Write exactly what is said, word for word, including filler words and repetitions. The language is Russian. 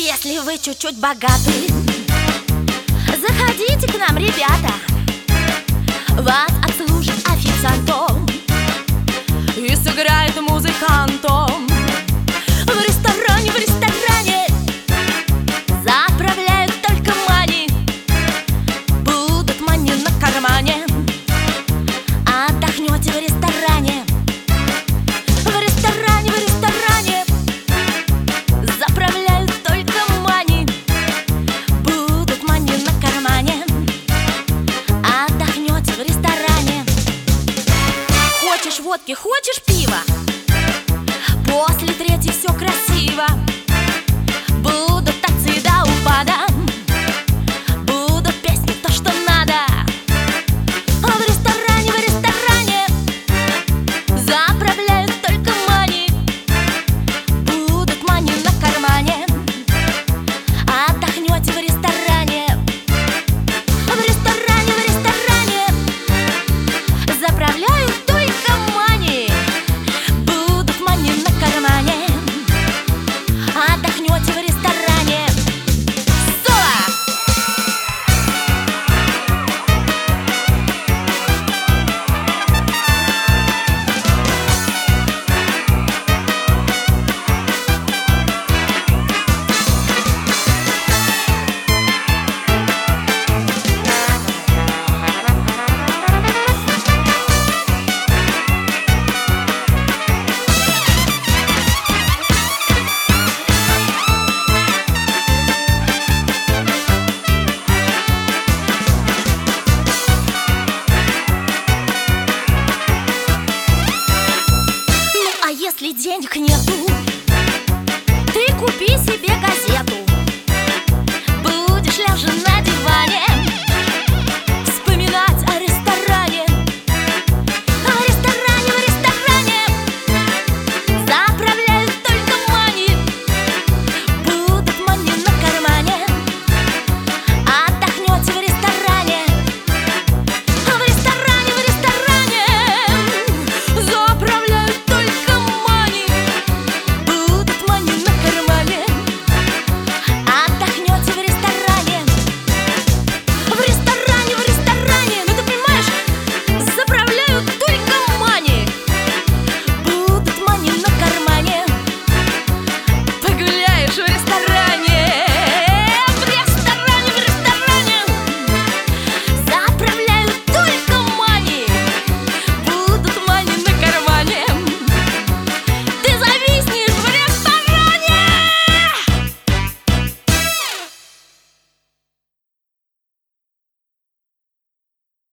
Если вы чуть-чуть богаты, заходите к нам, ребята. Вас обслужит официантом и сыграет музыкантом. В ресторане, в ресторане заправляют только мани. Будут мани на кармане. Отдохнете в ресторане. В ресторане, в ресторане заправляют только мани. Будут мани на кармане. Отдохнете в ресторане. Хочешь водки, хочешь пива? После третьей все красиво. Будут танцы до упада. Будут песни, то, что надо. А в ресторане, в ресторане заправляют только мани. Будут мани на кармане. Отдохнете в ресторане. В ресторане, в ресторане заправляют только мани. Будут мани на кармане. Отдохнете в ресторане. Соло! Если денег нету, ты купи себе газету. Будешь ля жена